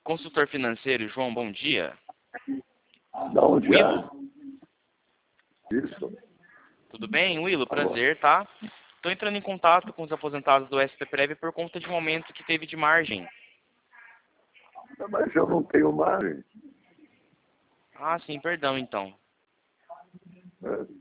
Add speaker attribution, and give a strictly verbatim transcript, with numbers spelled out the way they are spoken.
Speaker 1: Consultor financeiro, João, bom dia.
Speaker 2: Da onde é?
Speaker 1: Willo?
Speaker 2: Isso.
Speaker 1: Tudo bem, Willo? Prazer, tá? Estou entrando em contato com os aposentados do S P Prev por conta de um aumento que teve de margem.
Speaker 2: Mas eu não tenho margem.
Speaker 1: Ah, sim, perdão, então.
Speaker 2: É,